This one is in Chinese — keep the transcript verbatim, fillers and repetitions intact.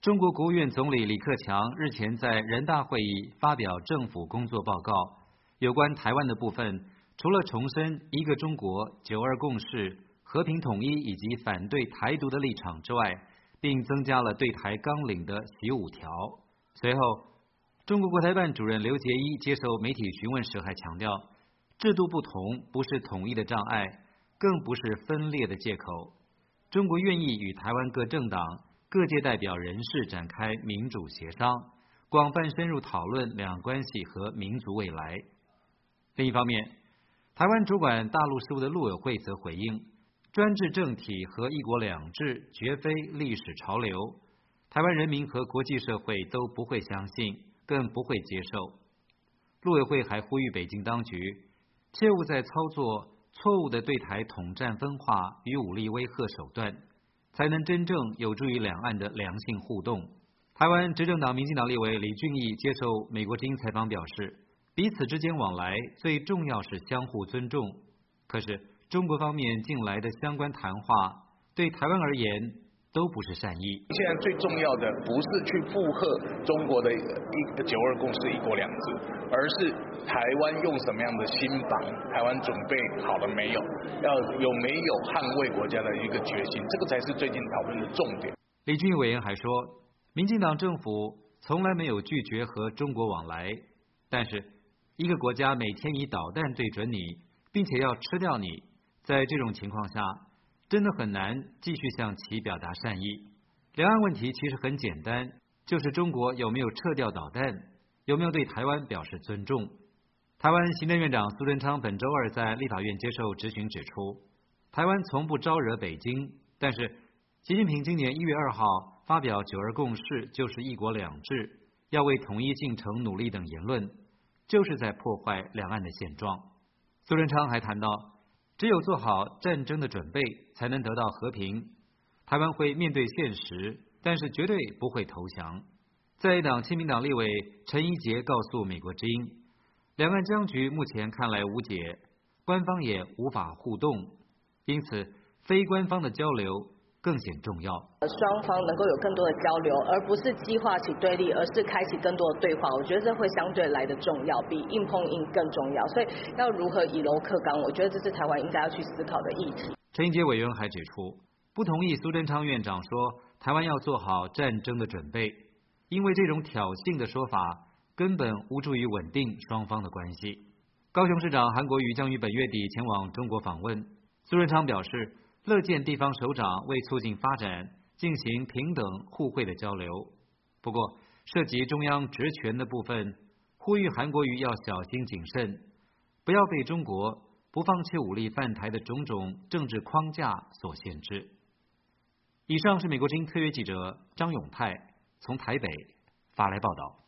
中国国务院总理李克强日前在人大会议发表政府工作报告，有关台湾的部分，除了重申一个中国、九二共识、和平统一以及反对台独的立场之外，并增加了对台纲领的十五条。随后，中国国台办主任刘捷一接受媒体询问时还强调，制度不同不是统一的障碍，更不是分裂的借口。中国愿意与台湾各政党、各界代表人士展开民主协商，广泛深入讨论两岸关系和民族未来。另一方面，台湾主管大陆事务的陆委会则回应，专制政体和一国两制绝非历史潮流，台湾人民和国际社会都不会相信，更不会接受。陆委会还呼吁北京当局切勿再操作错误的对台统战分化与武力威吓手段，才能真正有助于两岸的良性互动。台湾执政党民进党立委李俊毅接受美国之音采访表示，彼此之间往来最重要是相互尊重，可是中国方面近来的相关谈话对台湾而言都不是善意。 现在最重要的不是去附和中国的一个九二共识、一国两制，而是台湾用什么样的心防，台湾准备好了没有，要有没有捍卫国家的一个决心，这个才是最近讨论的重点。 李俊毅委员还说，民进党政府从来没有拒绝和中国往来，但是一个国家每天以导弹对准你，并且要吃掉你，在这种情况下真的很难继续向其表达善意。两岸问题其实很简单，就是中国有没有撤掉导弹，有没有对台湾表示尊重。台湾行政院长苏贞昌本周二在立法院接受质询指出，台湾从不招惹北京，但是习近平今年一月二号发表九二共识就是一国两制，要为统一进程努力等言论，就是在破坏两岸的现状。苏贞昌还谈到，只有做好战争的准备，才能得到和平。台湾会面对现实，但是绝对不会投降。在野党亲民党立委陈怡杰告诉美国之音，两岸僵局目前看来无解，官方也无法互动，因此非官方的交流更显重要。 双方能够有更多的交流，而不是激化起对立，而是开启更多的对话，我觉得这会相对来的重要，比硬碰硬更重要。所以要如何以柔克刚，我觉得这是台湾应该要去思考的议题。 陈怡杰委员还指出，不同意苏贞昌院长说台湾要做好战争的准备，因为这种挑衅的说法根本无助于稳定双方的关系。高雄市长韩国瑜将于本月底前往中国访问，苏贞昌表示乐见地方首长为促进发展进行平等互惠的交流，不过涉及中央职权的部分，呼吁韩国瑜要小心谨慎，不要被中国不放弃武力犯台的种种政治框架所限制。以上是美国之音特约记者张永泰从台北发来报道。